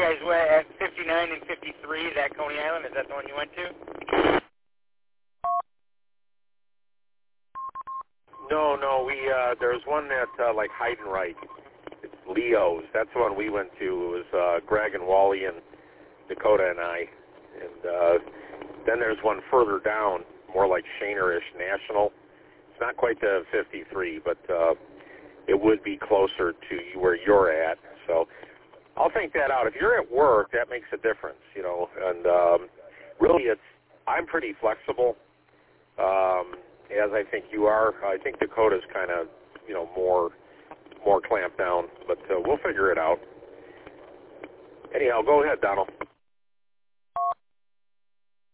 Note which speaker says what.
Speaker 1: guys were at 59 and 53. Is that Coney Island? Is that the one you went to?
Speaker 2: No. There's one at like Heidenreich. It's Leo's. That's the one we went to. It was Greg and Wally and Dakota and I. And then there's one further down, more like Shaner-ish, National. It's not quite the 53, but it would be closer to where you're at. So I'll think that out. If you're at work, that makes a difference, you know. And really, I'm pretty flexible, as I think you are. I think Dakota's kind of, you know, more clamped down, but we'll figure it out. Anyhow, go ahead, Donald.